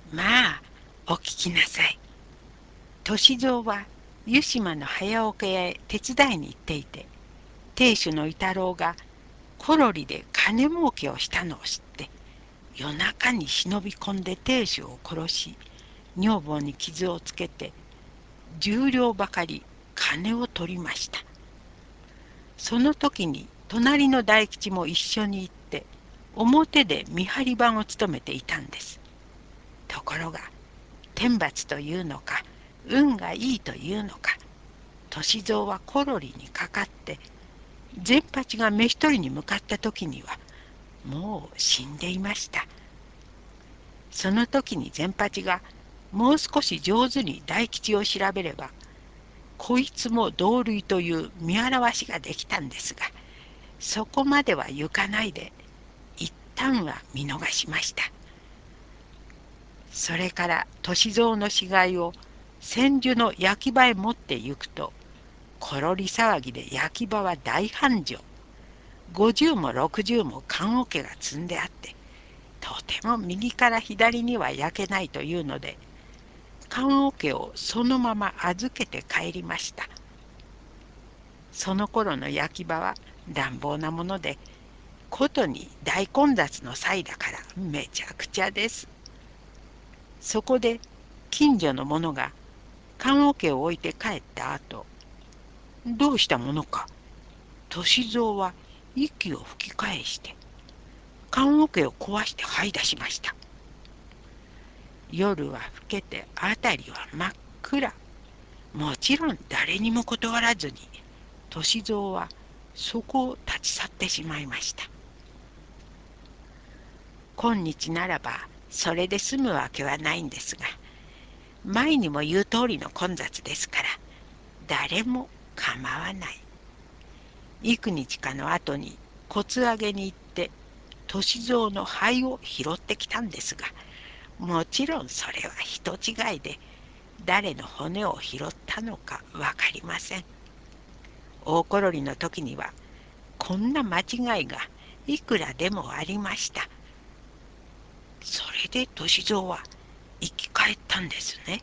まあ、お聞きなさい。歳三は湯島の早桶屋へ手伝いに行っていて、亭主の伊太郎がコロリで金儲けをしたのを知って、夜中に忍び込んで亭主を殺し、女房に傷をつけて、10両ばかり金を取りました。その時に隣の大吉も一緒に行って、表で見張り番を務めていたんです。ところが、天罰というのか、運がいいというのか、歳三はコロリにかかって、善八が飯取りに向かった時には、もう死んでいました。その時に善八が、もう少し上手に大吉を調べれば、こいつも同類という見表しができたんですが、そこまでは行かないで、一旦は見逃しました。それから歳三の死骸を千住の焼き場へ持って行くと、ころり騒ぎで焼き場は大繁盛。50も60も棺桶が積んであって、とても右から左には焼けないというので、棺桶をそのまま預けて帰りました。その頃の焼き場は乱暴なもので、ことに大混雑の際だからめちゃくちゃです。そこで近所の者が棺桶を置いて帰った後、どうしたものか、歳三は息を吹き返して、棺桶を壊して這い出しました。夜は更けて辺りは真っ暗。もちろん誰にも断らずに、歳三はそこを立ち去ってしまいました。今日ならばそれで済むわけはないんですが、前にも言う通りの混雑ですから、誰も構わない。幾日かの後に骨上げに行って、歳三の灰を拾ってきたんですが、もちろんそれは人違いで、誰の骨を拾ったのか分かりません。大ころりの時には、こんな間違いがいくらでもありました。それで歳三は生き返ったんですね。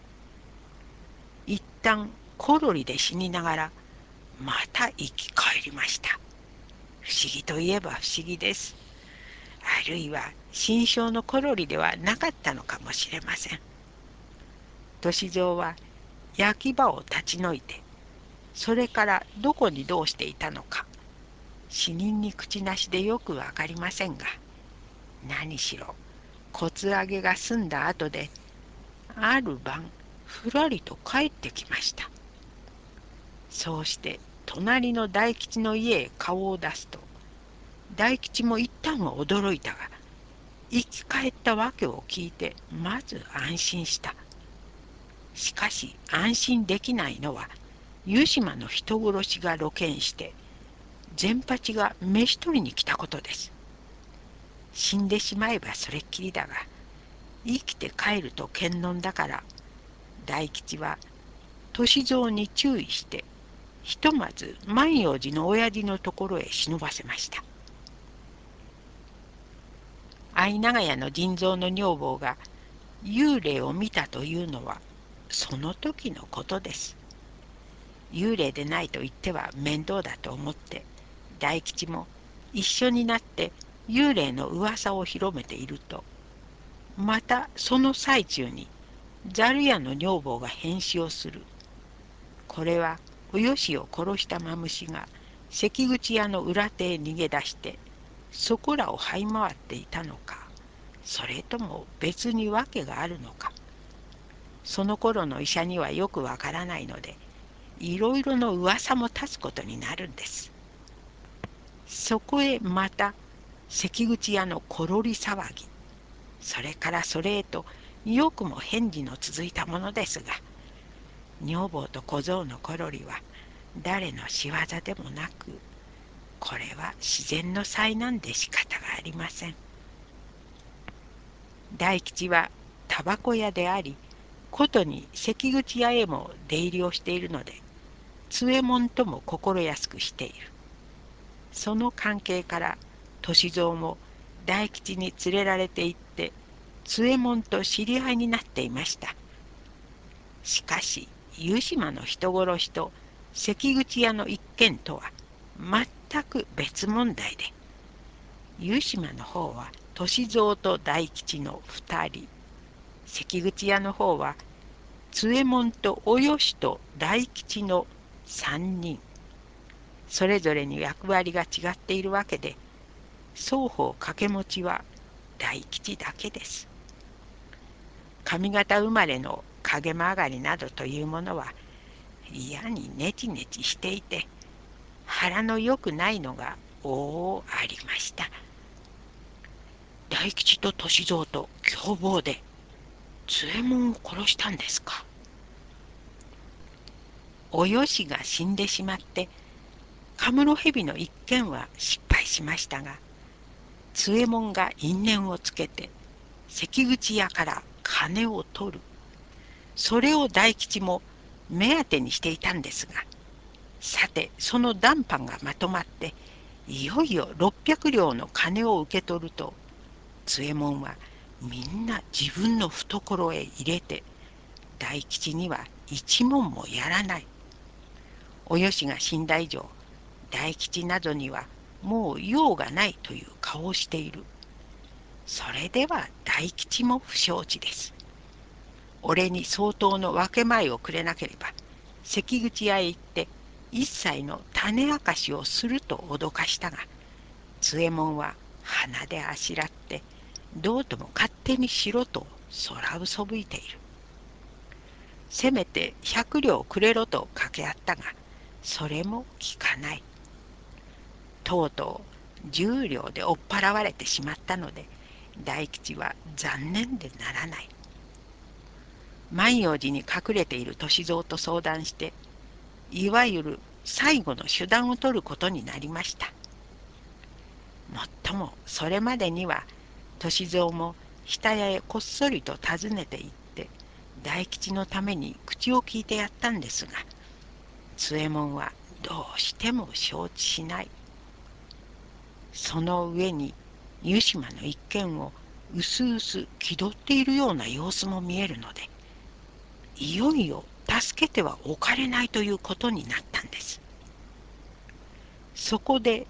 一旦コロリで死にながら、また生き返りました。不思議といえば不思議です。あるいは心象のコロリではなかったのかもしれません。歳三は焼き場を立ち退いて、それからどこにどうしていたのか、死人に口なしでよくわかりませんが、何しろ骨上げが済んだ後で、ある晩ふらりと帰ってきました。そうして隣の大吉の家へ顔を出すと、大吉も一旦は驚いたが、生き返ったわけを聞いてまず安心した。しかし安心できないのは、湯島の人殺しが露見して、善八が飯取りに来たことです。死んでしまえばそれっきりだが、生きて帰ると剣論だから、大吉は歳三に注意して、ひとまず万葉寺の親父のところへ忍ばせました。相長屋の腎臓の女房が幽霊を見たというのは、その時のことです。幽霊でないと言っては面倒だと思って、大吉も一緒になって幽霊の噂を広めていると、またその最中にザル屋の女房が変死をする。これはおよしを殺したマムシが関口屋の裏手へ逃げ出して、そこらを這い回っていたのか、それとも別に訳があるのか、その頃の医者にはよくわからないので、いろいろの噂も立つことになるんです。そこへまた関口屋のころり騒ぎ、それからそれへとよくも返事の続いたものですが、女房と小僧のころりは誰の仕業でもなく、これは自然の災難で仕方がありません。大吉はタバコ屋であり、ことに関口屋へも出入りをしているので、津右衛門とも心安くしている。その関係から歳三も大吉に連れられて行って、 津右衛門と知り合いになっていました。しかし湯島の人殺しと関口屋の一件とは全く別問題で、湯島の方は歳三と大吉の2人、関口屋の方は津右衛門とおよしと大吉の3人、それぞれに役割が違っているわけで、双方掛け持ちは大吉だけです。上方生まれの影曲がりなどというものは嫌にネチネチしていて、腹の良くないのがありました。大吉と歳三と共謀で津右衛門を殺したんですか。およしが死んでしまってカムロ蛇の一件は失敗しましたが、津右衛門が因縁をつけて関口屋から金を取る、それを大吉も目当てにしていたんですが、さてその談判がまとまっていよいよ600両の金を受け取ると、津右衛門はみんな自分の懐へ入れて、大吉には一文もやらない。およしが死んだ以上、大吉などにはもう用がないという顔をしている。それでは大吉も不承知です。俺に相当の分け前をくれなければ、関口屋へ行って一切の種明かしをすると脅かしたが、津右衛門は鼻であしらって、どうとも勝手にしろと空うそぶいている。せめて100両くれろと掛け合ったが、それも聞かない。とうとう10両で追っ払われてしまったので、大吉は残念でならない。万葉寺に隠れている歳三と相談して、いわゆる最後の手段を取ることになりました。もっともそれまでには歳三も下屋へこっそりと訪ねて行って大吉のために口を聞いてやったんですが、津右衛門はどうしても承知しない。その上に湯島の一件をうすうす気取っているような様子も見えるので、いよいよ助けてはおかれないということになったんです。そこで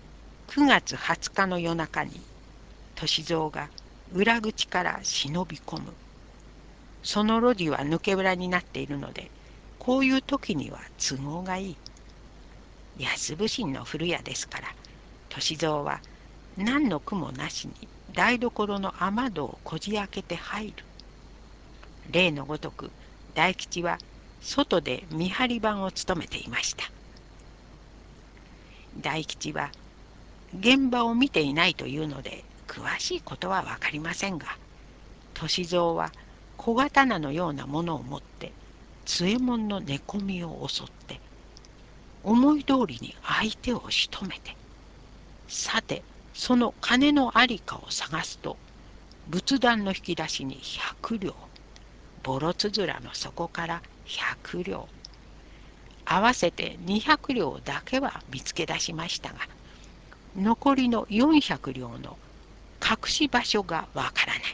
9月20日の夜中に歳三が裏口から忍び込む。その路地は抜け裏になっているので、こういう時には都合がいい。安伏しの古屋ですから、歳三は何の苦もなしに台所の雨戸をこじ開けて入る。例のごとく大吉は外で見張り番を務めていました。大吉は現場を見ていないというので詳しいことは分かりませんが、歳三は小刀のようなものを持って津右衛門の寝込みを襲って、思い通りに相手を仕留めて、さてその金のありかを探すと、仏壇の引き出しに100両、ボロつづらの底から100両、合わせて200両だけは見つけ出しましたが、残りの400両の隠し場所がわからない。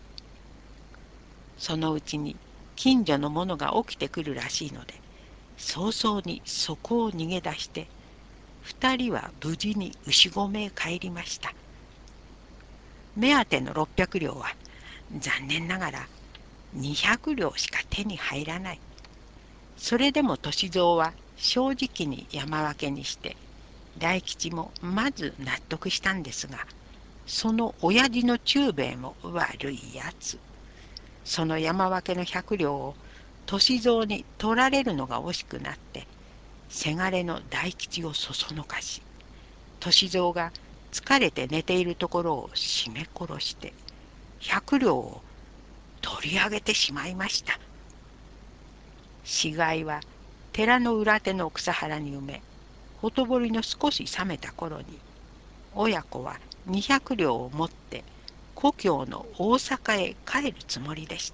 そのうちに近所の者が起きてくるらしいので、早々にそこを逃げ出して、2人は無事に牛込へ帰りました。目当ての600両は残念ながら200両しか手に入らない。それでも歳三は正直に山分けにして、大吉もまず納得したんですが、その親父の忠兵衛も悪いやつ。その山分けの100両を歳三に取られるのが惜しくなって、せがれの大吉をそそのかし、歳三が疲れて寝ているところを絞め殺して、100両を取り上げてしまいました。死骸は寺の裏手の草原に埋め、ほとぼりの少し冷めた頃に、親子は200両を持って故郷の大阪へ帰るつもりでした。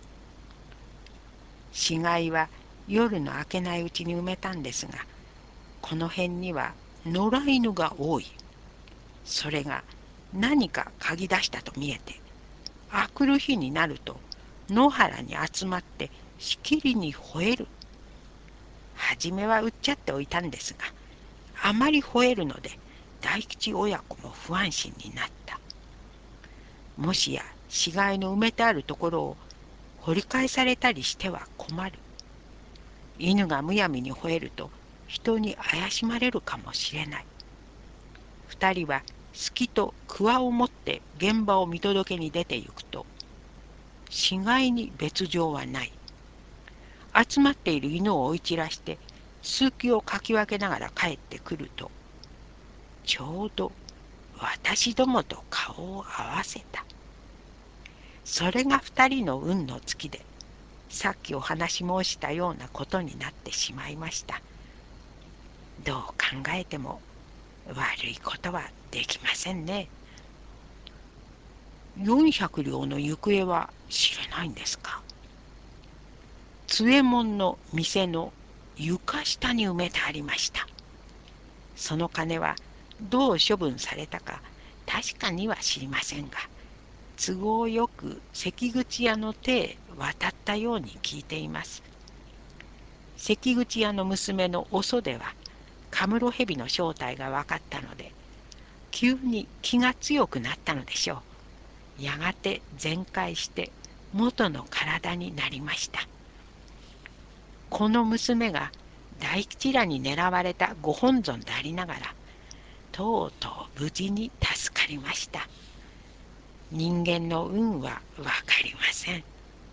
死骸は夜の明けないうちに埋めたんですが、この辺には野良犬が多い。それが何か嗅ぎ出したと見えて、 あくる日になると野原に集まってしきりに吠える。はじめは売っちゃっておいたんですが、あまり吠えるので大吉親子も不安心になった。もしや死骸の埋めてあるところを掘り返されたりしては困る。犬がむやみに吠えると人に怪しまれるかもしれない。二人はすきと桑を持って現場を見届けに出て行くと、死骸に別状はない。集まっている犬を追い散らして数気をかき分けながら帰ってくると、ちょうど私どもと顔を合わせた。それが二人の運の尽きで、さっきお話し申したようなことになってしまいました。どう考えても悪いことはできませんね。400両の行方は知れないんですか？津右衛門の店の床下に埋めてありました。その金はどう処分されたか確かには知りませんが、都合よく関口屋の手へ渡ったように聞いています。関口屋の娘のお袖はカムロヘビの正体が分かったので、急に気が強くなったのでしょう。やがて全快して元の体になりました。この娘が大吉らに狙われたご本尊でありながら、とうとう無事に助かりました。人間の運はわかりません。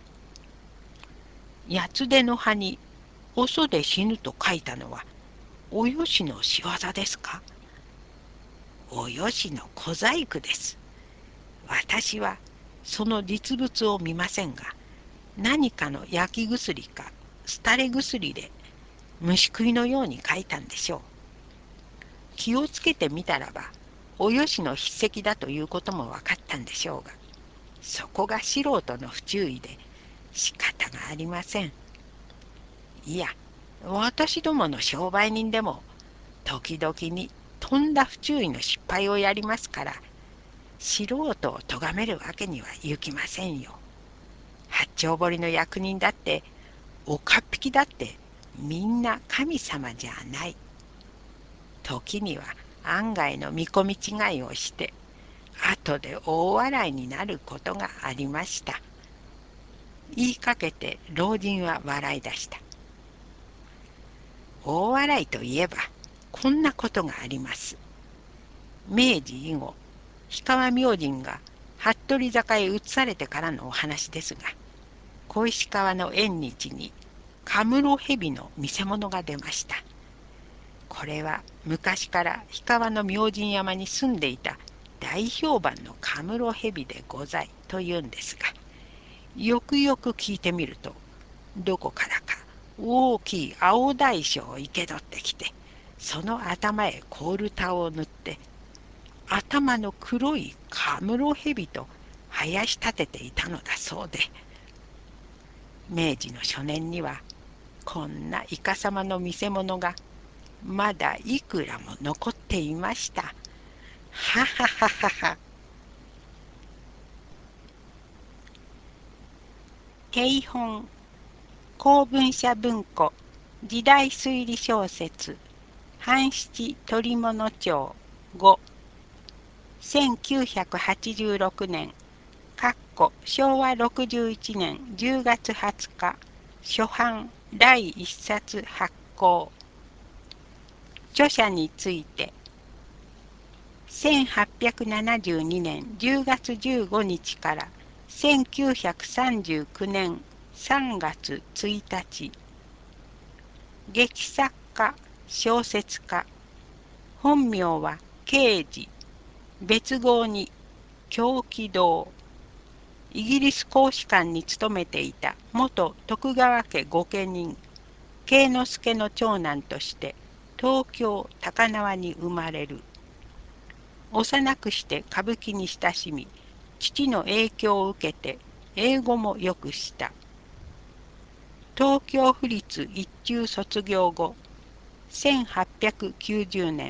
八つ手の葉におそで死ぬと書いたのはおよしの仕業ですか？およしの小細工です。私はその実物を見ませんが、何かの焼き薬か廃れ薬で虫食いのように書いたんでしょう。気をつけてみたらば、およしの筆跡だということも分かったんでしょうが、そこが素人の不注意で仕方がありません。いや、私どもの商売人でも時々にとんだ不注意の失敗をやりますから、素人を咎めるわけにはいきませんよ。八丁堀の役人だって岡っ引きだってみんな神様じゃない。時には案外の見込み違いをして後で大笑いになることがありました。言いかけて老人は笑い出した。大笑いといえばこんなことがあります。明治以後、氷川明神が服部坂へ移されてからのお話ですが、小石川の縁日にカムロヘビの見せ物が出ました。これは昔から氷川の明神山に住んでいた大評判のカムロヘビでございというんですが、よくよく聞いてみると、どこからか大きい青大将を生け取ってきて、その頭へコールタを塗って、頭の黒いカムロヘビと生やし立てていたのだそうで、明治の初年にはこんなイカサマの見せ物がまだいくらも残っていました。ははははは。定本公文社文庫時代推理小説半七鳥物帳5 1986年昭和61年10月20日初版第1冊発行。著者について1872年10月15日から1939年3月1日、劇作家、小説家、本名は刑事、別号に狂気堂、イギリス公使館に勤めていた元徳川家御家人、慶之助の長男として東京高輪に生まれる。幼くして歌舞伎に親しみ、父の影響を受けて英語もよくした。東京府立一中卒業後、1890年、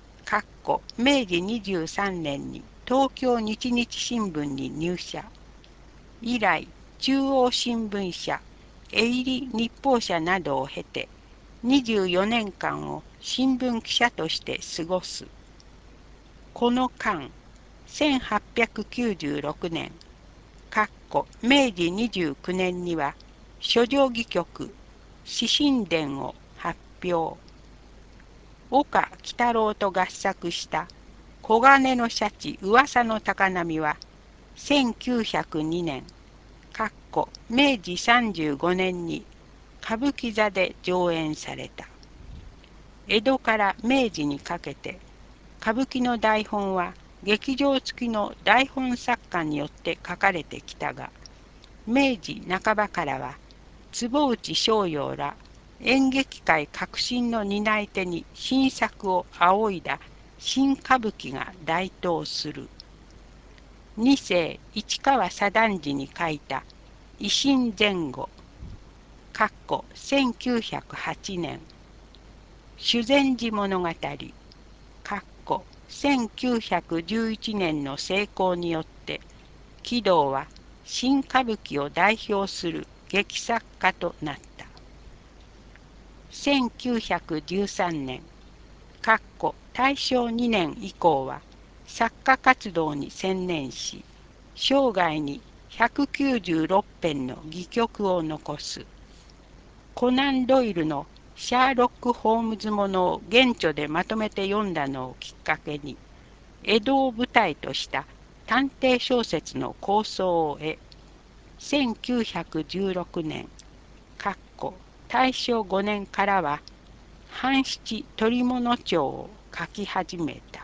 明治23年に東京日日新聞に入社。 以来、中央新聞社、営利日報社などを経て、24年間を新聞記者として過ごす。この間、1896年、明治29年には、書状戯曲、詩神伝を発表。岡喜太郎と合作した黄金のシャチ噂の高波は、1902年、明治35年に歌舞伎座で上演された。江戸から明治にかけて、歌舞伎の台本は劇場付きの台本作家によって書かれてきたが、明治半ばからは坪内逍遙ら演劇界革新の担い手に新作を仰いだ新歌舞伎が台頭する。二世市川左團次に書いた維新前後1908年修善寺物語1911年の成功によって貴堂は新歌舞伎を代表する劇作家となった。1913年大正2年以降は作家活動に専念し、生涯に196編の戯曲を残す。コナン・ドイルのシャーロック・ホームズものを原著でまとめて読んだのをきっかけに、江戸を舞台とした探偵小説の構想を得、1916年、大正5年からは、半七鳥物帳を書き始めた。